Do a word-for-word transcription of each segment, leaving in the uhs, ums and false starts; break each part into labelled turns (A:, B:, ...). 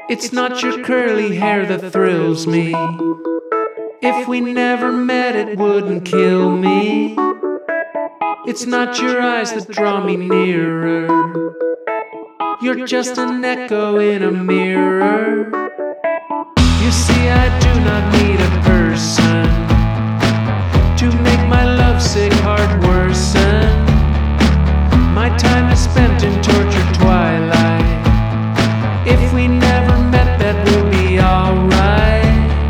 A: It's not your curly hair that thrills me. If we never met, it wouldn't kill me. It's not your eyes that draw me nearer. You're just an echo in a mirror. You see, I do not need a person to make my lovesick heart worsen. My time is spent in tortured twilight. If we never met, that would be alright.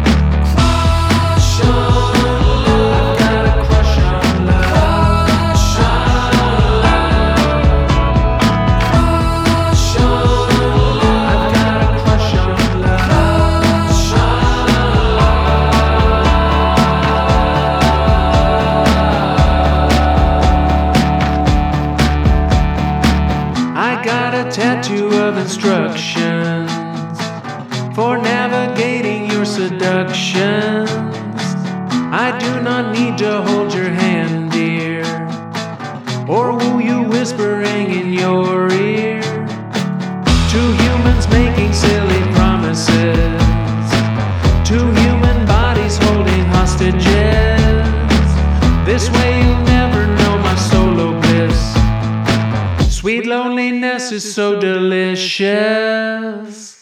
A: Crush on love. I've got a crush on love. Crush on love. Crush on love. I've got a crush on love. Crush on love. I got a tattoo of instructions for navigating your seductions. I do not need to hold your hand, dear, or woo you whispering in your ear. Two humans making silly promises, two human bodies holding hostages. This way you'll never know my solo bliss. Sweet loneliness is so delicious.